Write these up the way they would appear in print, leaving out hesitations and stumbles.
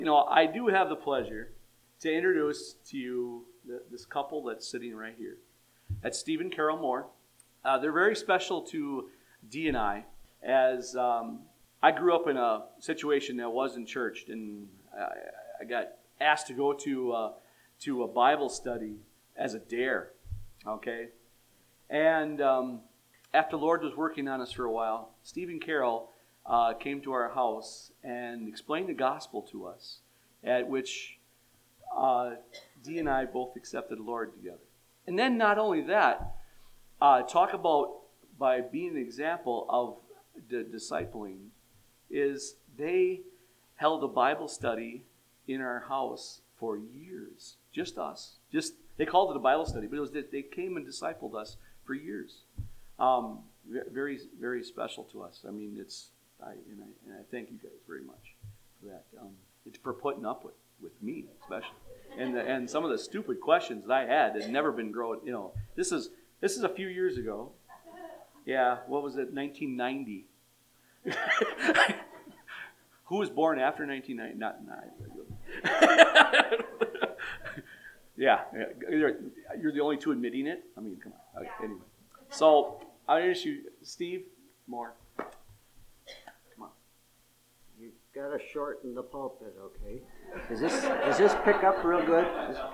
I do have the pleasure to introduce to you this couple that's sitting right here. That's Steve and Carol Moore. They're very special to Dee and I, as I grew up in a situation that wasn't churched, and I got asked to go to a Bible study as a dare, okay? And after the Lord was working on us for a while, Steve and Carol came to our house and explained the gospel to us, at which Dee and I both accepted the Lord together. And then not only that, talk about by being an example of the discipling, is they held a Bible study in our house for years. Just us. They called it a Bible study, but it was they came and discipled us for years. Very, very special to us. I mean, I thank you guys very much for that. For putting up with me, especially, and some of the stupid questions that I had never been grown. This is a few years ago. Yeah, what was it? 1990. Who was born after 1990? Not. Yeah, you're the only two admitting it. I mean, come on. Okay, anyway, so I'll introduce you, Steve Moore. Come on. You gotta shorten the pulpit, okay? Does this pick up real good?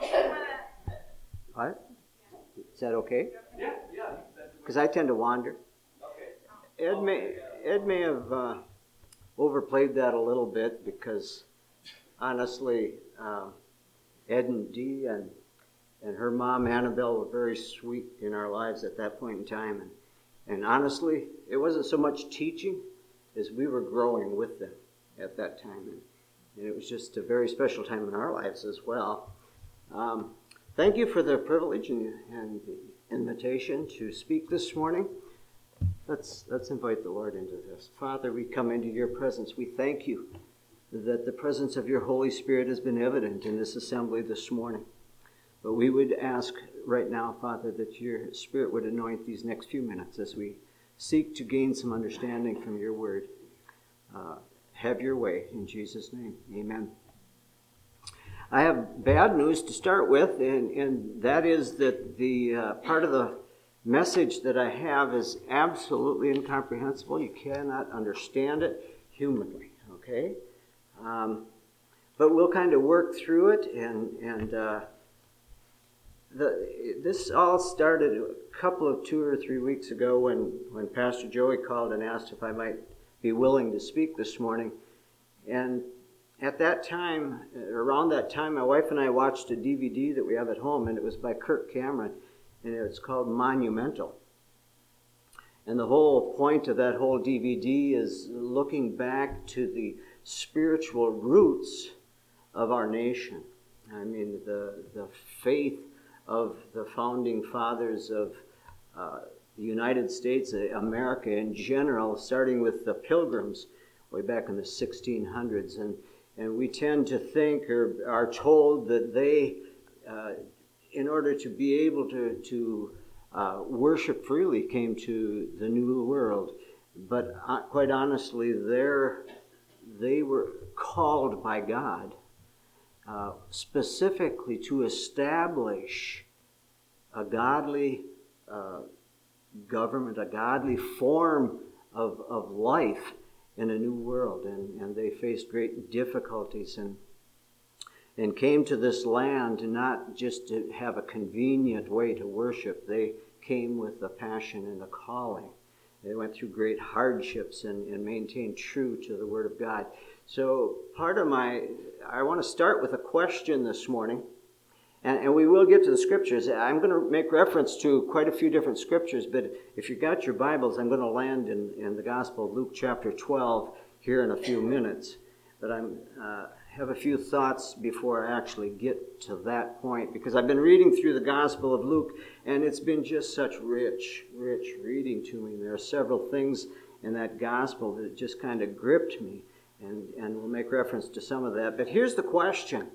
What? Is that okay? Yeah. Because I tend to wander. Okay. Ed may have overplayed that a little bit, because honestly, Ed and Dee and her mom Annabelle were very sweet in our lives at that point in time, and honestly, it wasn't so much teaching as we were growing with them at that time, and it was just a very special time in our lives as well. Thank you for the privilege and the invitation to speak this morning. Let's invite the Lord into this. Father, we come into your presence. We thank you that the presence of your Holy Spirit has been evident in this assembly this morning. But we would ask right now, Father, that your Spirit would anoint these next few minutes as we seek to gain some understanding from your word. Have your way in Jesus' name. Amen. I have bad news to start with, and that is that the part of the message that I have is absolutely incomprehensible. You cannot understand it humanly, okay? But we'll kind of work through it, and this all started a couple of 2 or 3 weeks ago when Pastor Joey called and asked if I might be willing to speak this morning. And at that time, around that time, my wife and I watched a DVD that we have at home, and it was by Kirk Cameron, and it's called Monumental. And the whole point of that whole DVD is looking back to the spiritual roots of our nation. I mean, the faith of the founding fathers of the United States, America in general, starting with the Pilgrims way back in the 1600s. And we tend to think or are told that they, in order to be able to worship freely, came to the New World. But quite honestly, they were called by God specifically to establish a godly government, a godly form of life in a new world. And they faced great difficulties and came to this land not just to have a convenient way to worship. They came with a passion and a calling. They went through great hardships and maintained true to the Word of God. So I want to start with a question this morning, and we will get to the scriptures. I'm going to make reference to quite a few different scriptures, but if you've got your Bibles, I'm going to land in the Gospel of Luke chapter 12 here in a few minutes. But I have a few thoughts before I actually get to that point, because I've been reading through the Gospel of Luke, and it's been just such rich reading to me. There are several things in that Gospel that just kind of gripped me, and we'll make reference to some of that. But here's the question.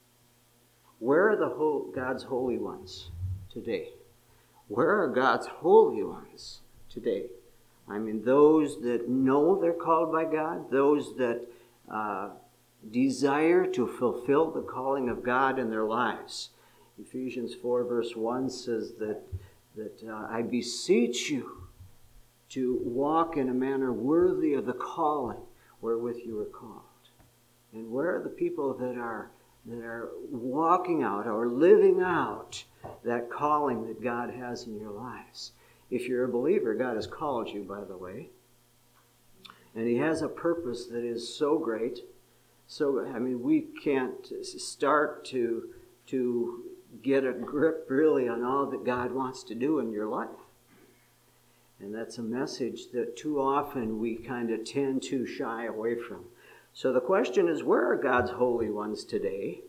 Where are God's holy ones today? Where are God's holy ones today? I mean, those that know they're called by God, those that desire to fulfill the calling of God in their lives. Ephesians 4 verse 1 says that I beseech you to walk in a manner worthy of the calling wherewith you were called. And where are the people that are walking out or living out that calling that God has in your lives? If you're a believer, God has called you, by the way. And He has a purpose that is so great. So, we can't start to get a grip really on all that God wants to do in your life. And that's a message that too often we kind of tend to shy away from. So the question is, where are God's holy ones today?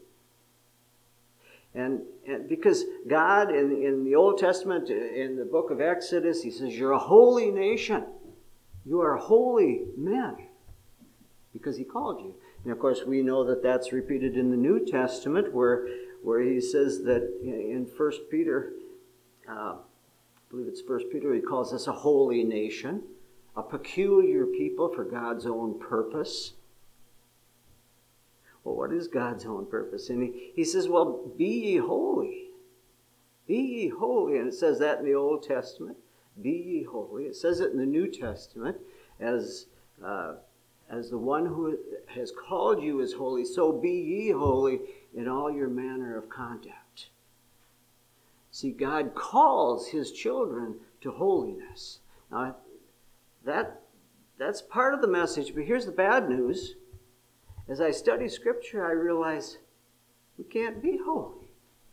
And because God in the Old Testament, in the book of Exodus, He says, you're a holy nation. You are holy men. Because He called you. And of course we know that that's repeated in the New Testament where He says that in 1 Peter, I believe it's 1 Peter, He calls us a holy nation, a peculiar people for God's own purpose. Well, what is God's own purpose? And He says, well, be ye holy. Be ye holy. And it says that in the Old Testament. Be ye holy. It says it in the New Testament as the one who has called you is holy, so be ye holy in all your manner of conduct. See, God calls His children to holiness. Now, that's part of the message, but here's the bad news. As I study Scripture, I realize we can't be holy.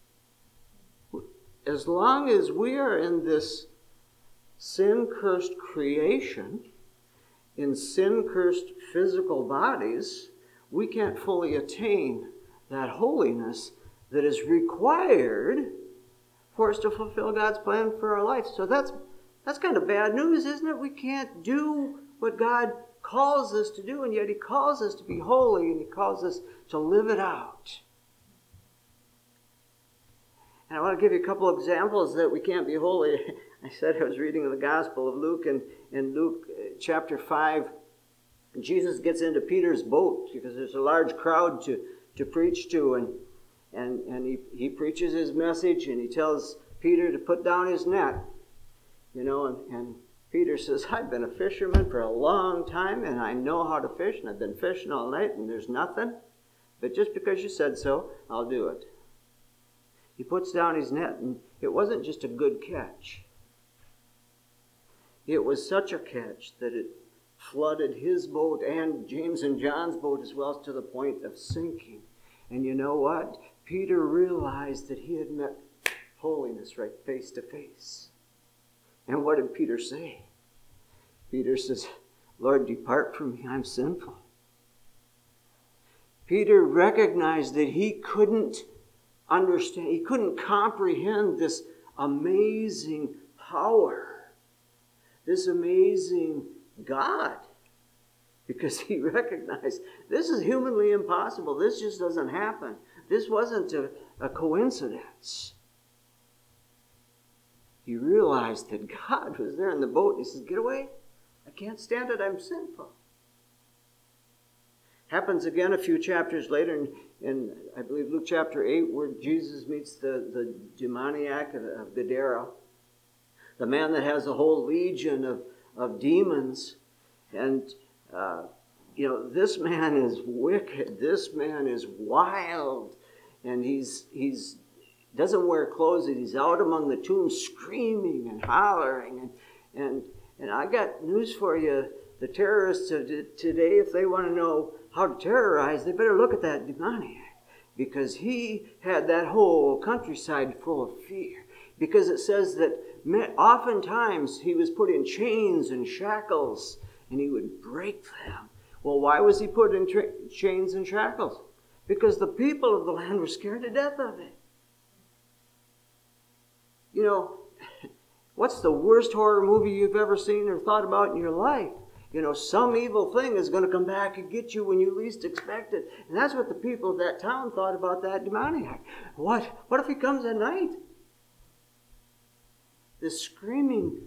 As long as we are in this sin-cursed creation, in sin-cursed physical bodies, we can't fully attain that holiness that is required for us to fulfill God's plan for our life. So that's kind of bad news, isn't it? We can't do what God calls us to do, and yet He calls us to be holy, and He calls us to live it out. And I want to give you a couple of examples that we can't be holy. I said I was reading the Gospel of Luke, and in Luke chapter 5, Jesus gets into Peter's boat because there's a large crowd to preach to, and he preaches his message, and he tells Peter to put down his net, and Peter says, I've been a fisherman for a long time, and I know how to fish, and I've been fishing all night, and there's nothing, but just because you said so, I'll do it. He puts down his net, and it wasn't just a good catch. It was such a catch that it flooded his boat and James and John's boat as well to the point of sinking. And you know what? Peter realized that he had met holiness right face to face. And what did Peter say? Peter says, Lord, depart from me, I'm sinful. Peter recognized that he couldn't understand, he couldn't comprehend this amazing power, this amazing God, because he recognized this is humanly impossible. This just doesn't happen. This wasn't a coincidence. He realized that God was there in the boat. He says, get away. I can't stand it. I'm sinful. Happens again a few chapters later in I believe, Luke chapter 8, where Jesus meets the demoniac of Gadara, the man that has a whole legion of demons. And, this man is wicked. This man is wild. And he's doesn't wear clothes. He's out among the tombs screaming and hollering. And I got news for you. The terrorists of today, if they want to know how to terrorize, they better look at that demoniac. Because he had that whole countryside full of fear. Because it says that oftentimes he was put in chains and shackles, and he would break them. Well, why was he put in chains and shackles? Because the people of the land were scared to death of it. What's the worst horror movie you've ever seen or thought about in your life? Some evil thing is going to come back and get you when you least expect it. And that's what the people of that town thought about that demoniac. What if he comes at night? This screaming,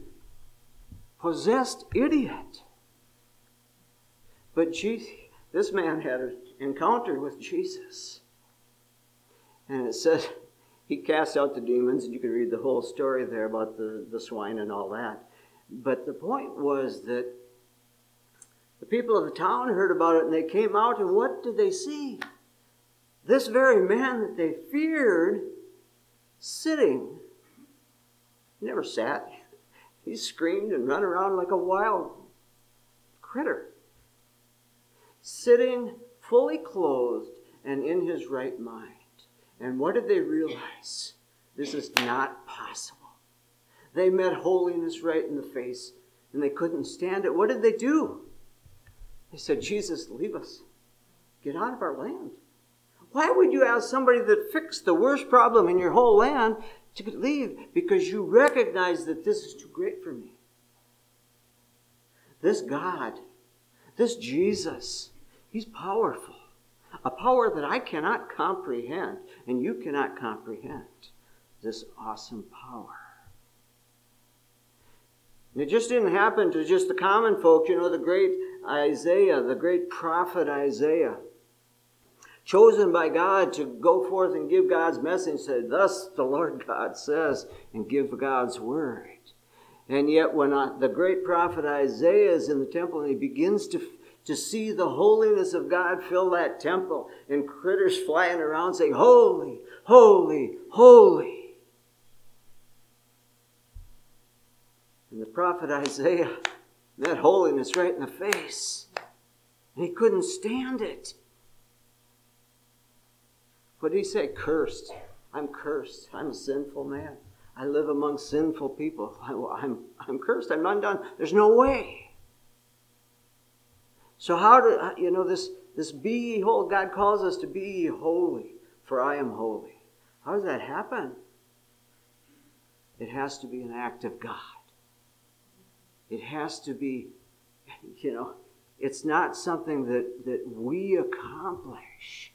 possessed idiot. But this man had encounter with Jesus. And it says he cast out the demons, and you can read the whole story there about the swine and all that. But the point was that the people of the town heard about it, and they came out, and what did they see? This very man that they feared sitting. He never sat. He screamed and ran around like a wild critter. Sitting fully clothed and in his right mind. And what did they realize? This is not possible. They met holiness right in the face, and they couldn't stand it. What did they do? They said, Jesus, leave us. Get out of our land. Why would you ask somebody that fixed the worst problem in your whole land to leave? Because you recognize that this is too great for me. This God, this Jesus, he's powerful. A power that I cannot comprehend, and you cannot comprehend. This awesome power. And it just didn't happen to just the common folk. You know, the great Isaiah, the great prophet Isaiah, chosen by God to go forth and give God's message, said, thus the Lord God says, and give God's word. And yet when the great prophet Isaiah is in the temple and he begins to see the holiness of God fill that temple, and critters flying around saying, holy, holy, holy. And the prophet Isaiah, that holiness right in the face. And he couldn't stand it. What did he say? Cursed. I'm cursed. I'm a sinful man. I live among sinful people. I'm cursed. I'm undone. There's no way. So how do, this be ye holy, God calls us to be ye holy, for I am holy. How does that happen? It has to be an act of God. It has to be, it's not something that we accomplish.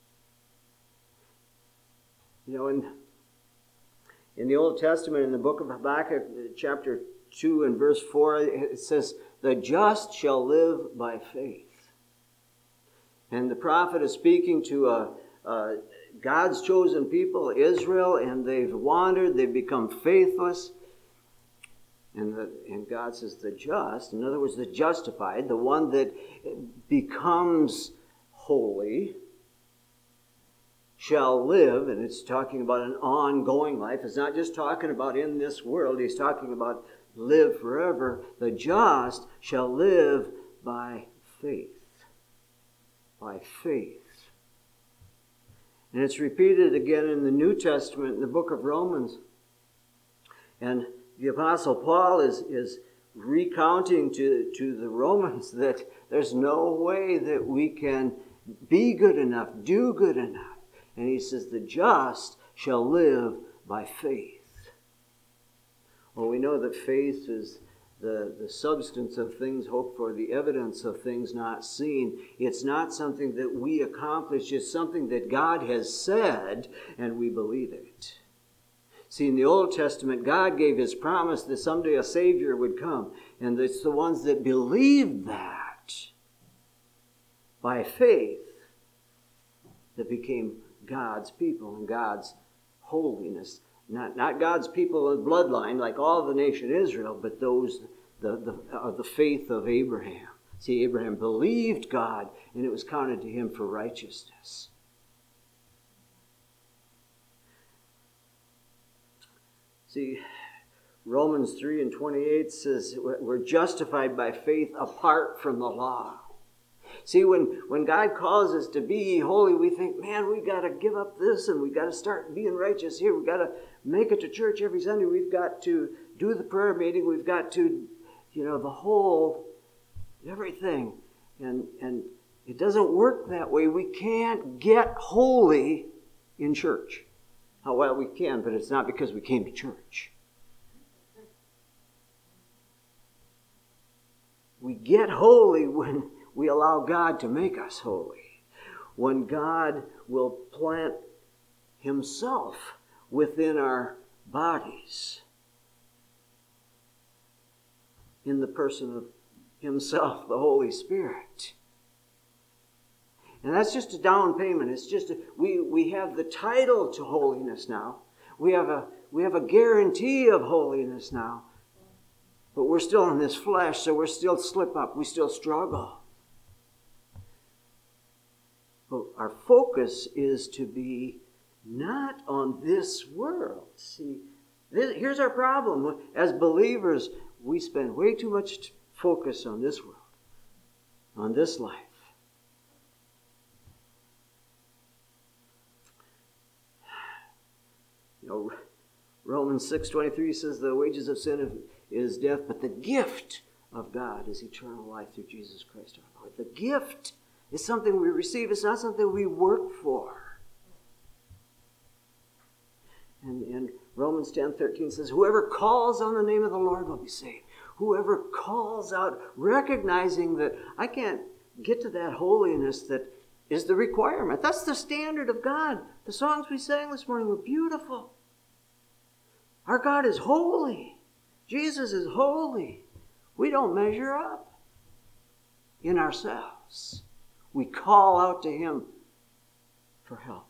In the Old Testament, in the book of Habakkuk, chapter 2 and verse 4, it says, the just shall live by faith. And the prophet is speaking to God's chosen people, Israel, and they've wandered, they've become faithless. And God says the just, in other words, the justified, the one that becomes holy, shall live, and it's talking about an ongoing life. It's not just talking about in this world. He's talking about live forever. The just shall live by faith. By faith. And it's repeated again in the New Testament, in the book of Romans. And the Apostle Paul is recounting to the Romans that there's no way that we can be good enough, do good enough. And he says, the just shall live by faith. Well, we know that faith is the substance of things hoped for, the evidence of things not seen. It's not something that we accomplish. It's something that God has said, and we believe it. See, in the Old Testament, God gave his promise that someday a Savior would come. And it's the ones that believed that by faith that became God's people and God's holiness. Not God's people in bloodline like all the nation Israel, but those of the faith of Abraham. See, Abraham believed God, and it was counted to him for righteousness. See, Romans 3 and 28 says we're justified by faith apart from the law. See, when God calls us to be ye holy, we think, man, we've got to give up this and we've got to start being righteous here. We've got to make it to church every Sunday. We've got to do the prayer meeting. We've got to, the whole, everything. And it doesn't work that way. We can't get holy in church. Oh, well, we can, but it's not because we came to church. We get holy when we allow God to make us holy. When God will plant himself within our bodies. In the person of himself, the Holy Spirit. And that's just a down payment. It's just we have the title to holiness now. We have a guarantee of holiness now. But we're still in this flesh, so we're still slip up. We still struggle. But our focus is to be not on this world. See, here's our problem. As believers, we spend way too much focus on this world, on this life. You know, Romans 6:23 says the wages of sin is death, but the gift of God is eternal life through Jesus Christ our Lord. The gift is something we receive. It's not something we work for. And Romans 10:13 says, whoever calls on the name of the Lord will be saved. Whoever calls out, recognizing that I can't get to that holiness that is the requirement. That's the standard of God. The songs we sang this morning were beautiful. Our God is holy. Jesus is holy. We don't measure up in ourselves. We call out to Him for help.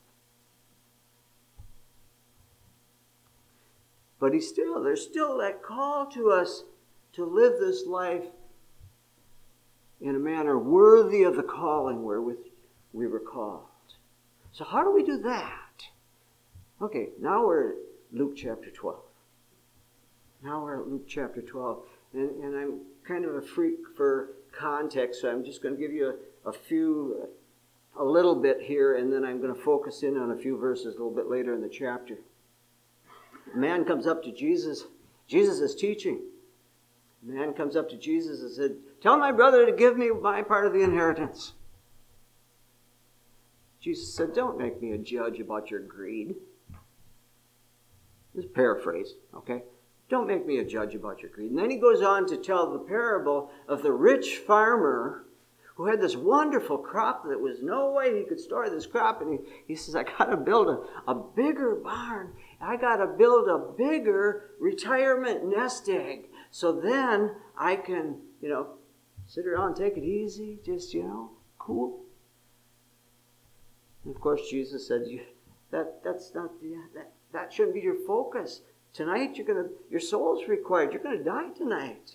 But there's still that call to us to live this life in a manner worthy of the calling wherewith we were called. So how do we do that? Okay, now we're at Luke chapter 12. Now we're at Luke chapter 12. And I'm kind of a freak for context, so I'm just going to give you a little bit here, and then I'm going to focus in on a few verses a little bit later in the chapter. A man comes up to Jesus. Jesus is teaching. A man comes up to Jesus and said, tell my brother to give me my part of the inheritance. Jesus said, don't make me a judge about your greed. This is paraphrased, okay? Don't make me a judge about your greed. And then he goes on to tell the parable of the rich farmer who had this wonderful crop that was no way he could store this crop. And he says, I got to build a bigger barn. I got to build a bigger retirement nest egg. So then I can, sit around, take it easy, just, cool. And of course, Jesus said, that's not that shouldn't be your focus. Tonight, your soul's required. You're going to die tonight.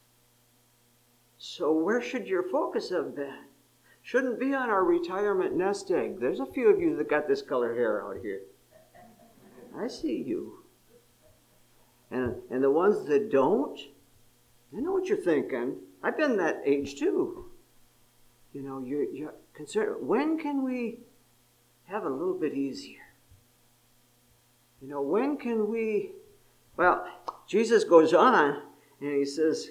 So where should your focus have been? Shouldn't be on our retirement nest egg. There's a few of you that got this color hair out here. I see you. And the ones that don't, I know what you're thinking. I've been that age too. You're concerned. When can we have a little bit easier? When can we... Well, Jesus goes on and he says,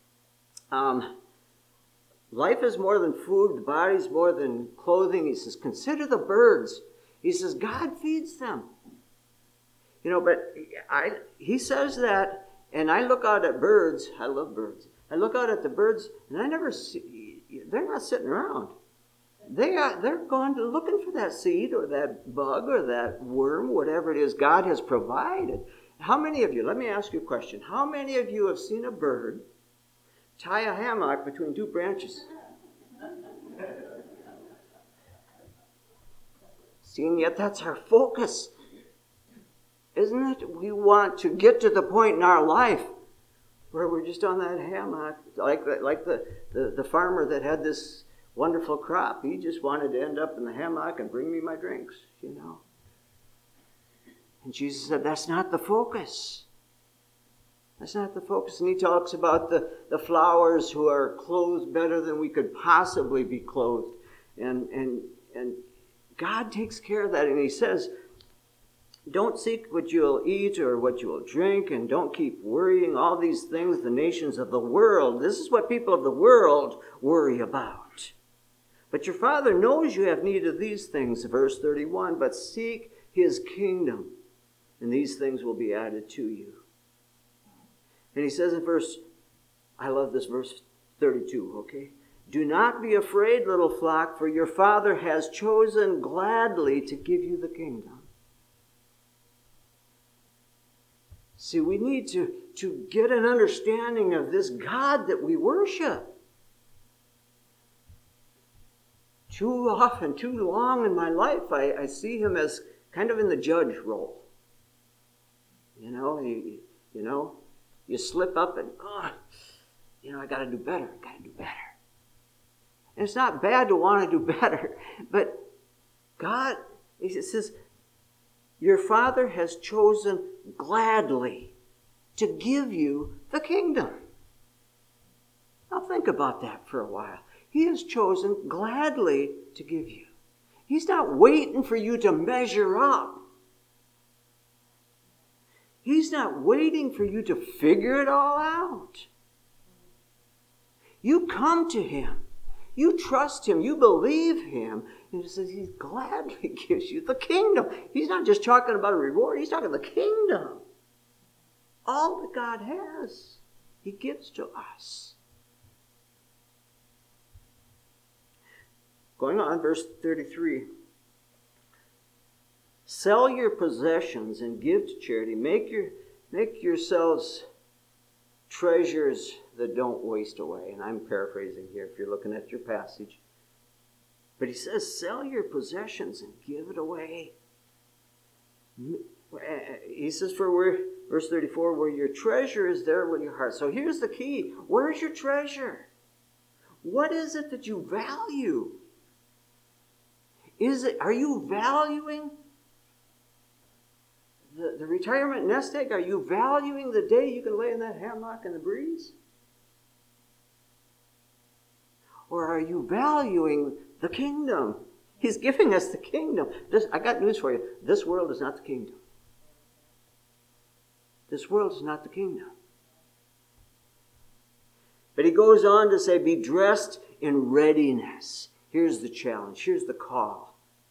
life is more than food, the body is more than clothing. He says, consider the birds. He says, God feeds them. But he says that, and I look out at birds. I love birds. I look out at the birds, and I never see, they're not sitting around. They're going to looking for that seed or that bug or that worm, whatever it is God has provided. How many of you, let me ask you a question. How many of you have seen a bird tie a hammock between two branches? See, and yet that's our focus. Isn't it? We want to get to the point in our life where we're just on that hammock, like the farmer that had this wonderful crop. He just wanted to end up in the hammock and bring me my drinks, And Jesus said, that's not the focus. That's not the focus. And he talks about the flowers who are clothed better than we could possibly be clothed. And God takes care of that. And he says, don't seek what you'll eat or what you will drink, and don't keep worrying all these things the nations of the world. This is what people of the world worry about. But your Father knows you have need of these things, verse 31, but seek His kingdom, and these things will be added to you. And he says in I love this verse 32, okay? Do not be afraid, little flock, for your Father has chosen gladly to give you the kingdom. See, we need to get an understanding of this God that we worship. too often, too long in my life, I see him as kind of in the judge role. You slip up and, I got to do better. And it's not bad to want to do better, but God, it says, your Father has chosen gladly to give you the kingdom. Now think about that for a while. He has chosen gladly to give you. He's not waiting for you to measure up. He's not waiting for you to figure it all out. You come to him. You trust him. You believe him. And he says he gladly gives you the kingdom. He's not just talking about a reward. He's talking the kingdom. All that God has, he gives to us. Going on, verse 33. Sell your possessions and give to charity. Make yourselves treasures that don't waste away. And I'm paraphrasing here if you're looking at your passage. But he says, sell your possessions and give it away. He says, verse 34, where your treasure is, there will your heart. So here's the key. Where's your treasure? What is it that you value? Are you valuing the retirement nest egg? Are you valuing the day you can lay in that hammock in the breeze? Or are you valuing the kingdom? He's giving us the kingdom. I got news for you. This world is not the kingdom. This world is not the kingdom. But he goes on to say, be dressed in readiness. Here's the challenge. Here's the call.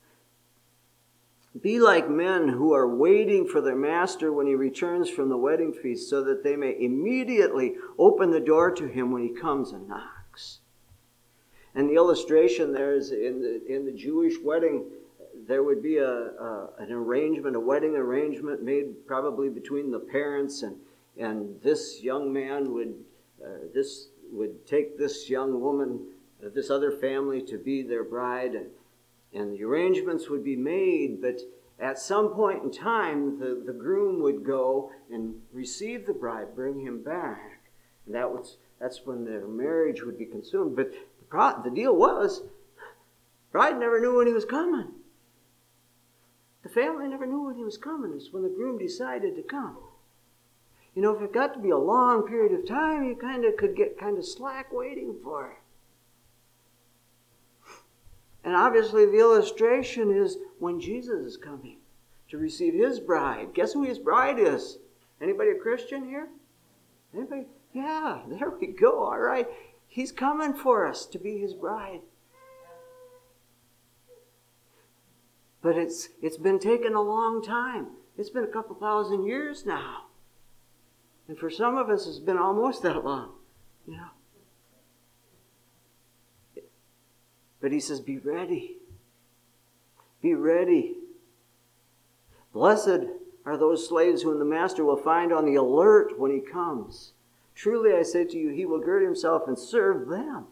Be like men who are waiting for their master when he returns from the wedding feast, so that they may immediately open the door to him when he comes and knocks. And the illustration there is in the Jewish wedding, there would be a wedding arrangement made probably between the parents, and this young man would take this young woman, this other family, to be their bride, and the arrangements would be made, but at some point in time, the groom would go and receive the bride, bring him back. And that's when their marriage would be consumed. But the deal was, bride never knew when he was coming. The family never knew when he was coming. It's when the groom decided to come. If it got to be a long period of time, you could get slack waiting for it. And obviously the illustration is when Jesus is coming to receive his bride. Guess who his bride is? Anybody a Christian here? Anybody? Yeah, there we go. All right. He's coming for us to be his bride. But it's been taking a long time. It's been a couple thousand years now. And for some of us, it's been almost that long. But he says, be ready. Be ready. Blessed are those slaves whom the master will find on the alert when he comes. Truly I say to you, he will gird himself and serve them.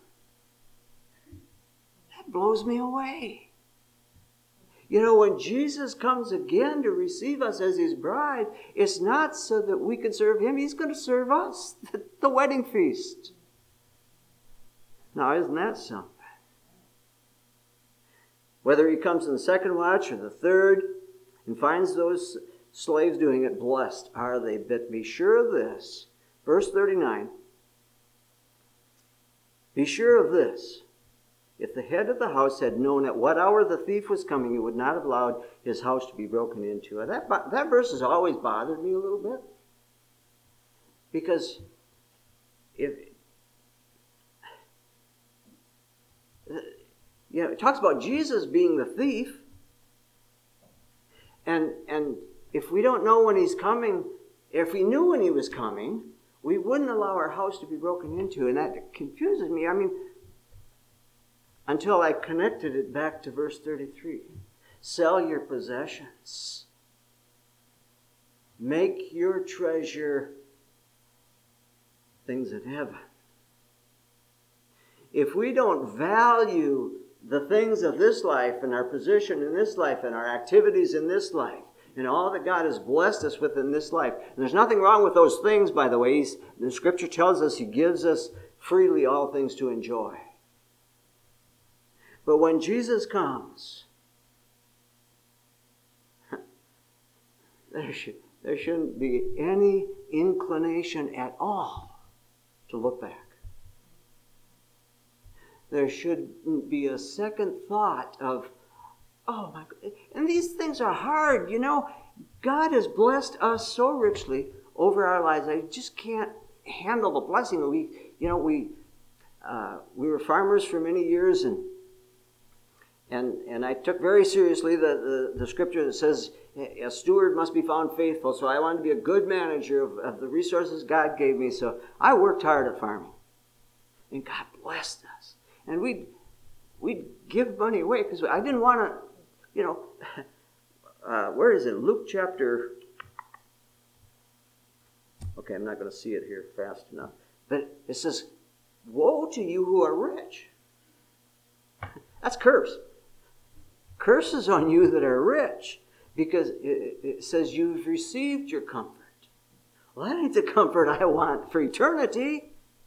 That blows me away. When Jesus comes again to receive us as his bride, it's not so that we can serve him. He's going to serve us, the wedding feast. Now, isn't that something? Whether he comes in the second watch or the third and finds those slaves doing it, blessed are they. But be sure of this. Verse 39. Be sure of this. If the head of the house had known at what hour the thief was coming, he would not have allowed his house to be broken into. That verse has always bothered me a little bit. Because it talks about Jesus being the thief. And if we don't know when he's coming, if we knew when he was coming, we wouldn't allow our house to be broken into. And that confuses me. Until I connected it back to verse 33. Sell your possessions. Make your treasure things in heaven. If we don't value the things of this life and our position in this life and our activities in this life and all that God has blessed us with in this life. And there's nothing wrong with those things, by the way. The Scripture tells us He gives us freely all things to enjoy. But when Jesus comes, there shouldn't be any inclination at all to look back. There shouldn't be a second thought of, oh my God. And these things are hard, you know. God has blessed us so richly over our lives. I just can't handle the blessing. We were farmers for many years, and I took very seriously the scripture that says a steward must be found faithful. So I wanted to be a good manager of the resources God gave me. So I worked hard at farming, and God blessed us. And we'd give money away because I didn't want to, you know, where is it? Luke chapter, okay, I'm not going to see it here fast enough. But it says, woe to you who are rich. That's curse. Curses on you that are rich, because it says you've received your comfort. Well, that ain't the comfort I want for eternity.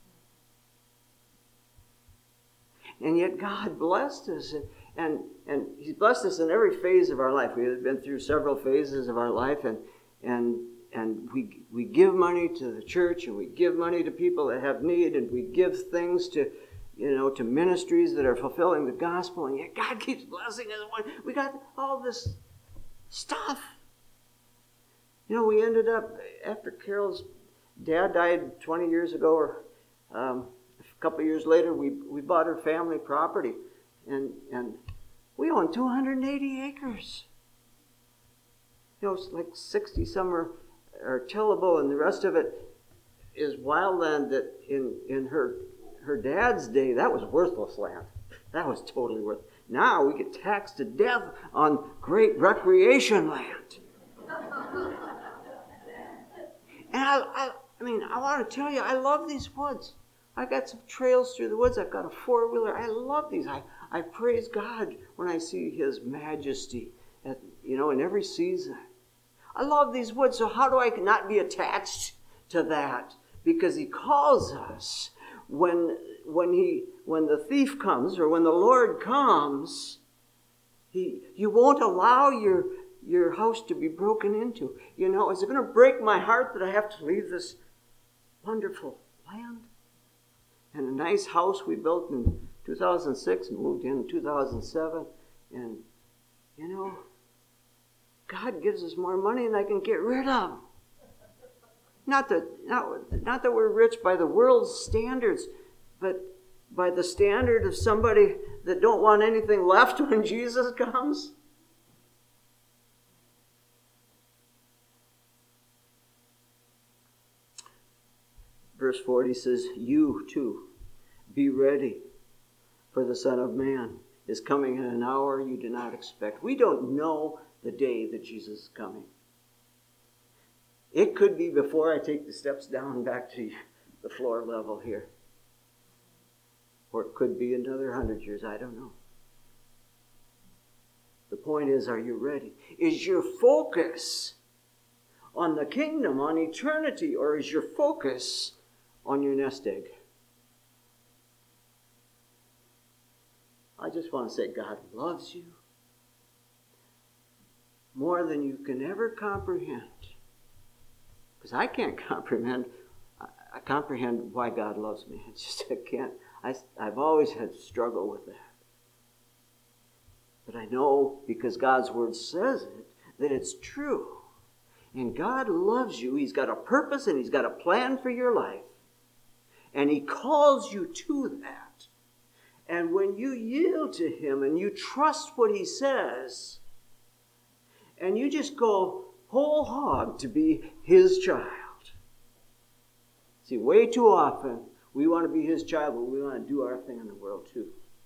And yet God blessed us, and He's blessed us in every phase of our life. We have been through several phases of our life, and we give money to the church, and we give money to people that have need, and we give things to ministries that are fulfilling the gospel, and yet God keeps blessing us. We got all this stuff. You know, we ended up, after Carol's dad died 20 years ago, or a couple of years later, we bought her family property, and we own 280 acres. You know, it's like 60 some are tillable, and the rest of it is wildland that in her dad's day, that was worthless land. That was totally worthless. Now we get taxed to death on great recreation land. And I want to tell you, I love these woods. I got some trails through the woods. I've got a four-wheeler. I love these. I praise God when I see His majesty, in every season. I love these woods, so how do I not be attached to that? Because He calls us. When the thief comes, or when the Lord comes, you won't allow your house to be broken into. You know, is it going to break my heart that I have to leave this wonderful land? And a nice house we built in 2006 and moved in 2007. And, God gives us more money than I can get rid of. Not that we're rich by the world's standards, but by the standard of somebody that don't want anything left when Jesus comes. Verse 40 says, you too, be ready, for the Son of Man is coming in an hour you do not expect. We don't know the day that Jesus is coming. It could be before I take the steps down back to the floor level here. Or it could be another 100 years, I don't know. The point is, are you ready? Is your focus on the kingdom, on eternity, or is your focus on your nest egg? I just want to say God loves you more than you can ever comprehend. Because I can't comprehend why God loves me. It's just, I can't. I've always had to struggle with that. But I know, because God's Word says it, that it's true. And God loves you. He's got a purpose and He's got a plan for your life. And He calls you to that. And when you yield to Him and you trust what He says, and you just go whole hog to be His child. See, way too often we want to be His child, but we want to do our thing in the world too.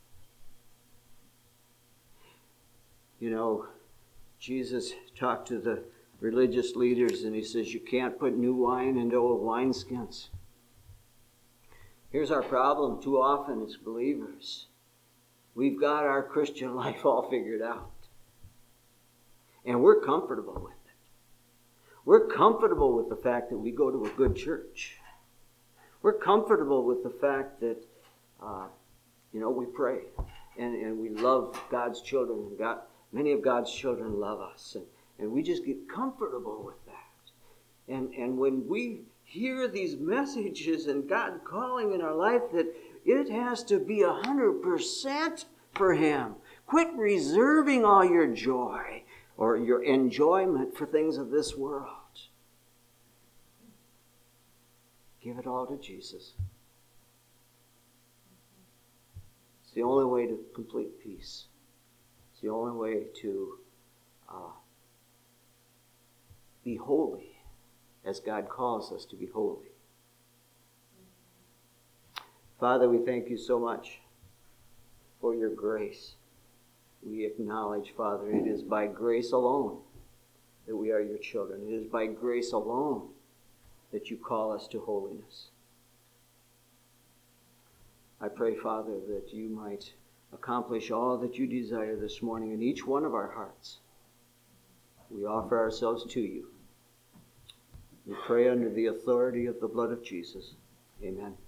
You know, Jesus talked to the religious leaders and He says, you can't put new wine into old wineskins. Here's our problem too often as believers. we've got our Christian life all figured out. And we're comfortable with it. We're comfortable with the fact that we go to a good church. We're comfortable with the fact that, we pray. And we love God's children. And many of God's children love us. And we just get comfortable with that. And when we hear these messages and God calling in our life that it has to be 100% for Him. Quit reserving all your joy or your enjoyment for things of this world. Give it all to Jesus. It's the only way to complete peace. It's the only way to be holy as God calls us to be holy. Father, we thank you so much for your grace. We acknowledge, Father, it is by grace alone that we are your children. It is by grace alone that you call us to holiness. I pray, Father, that you might accomplish all that you desire this morning in each one of our hearts. We offer ourselves to you. We pray under the authority of the blood of Jesus. Amen.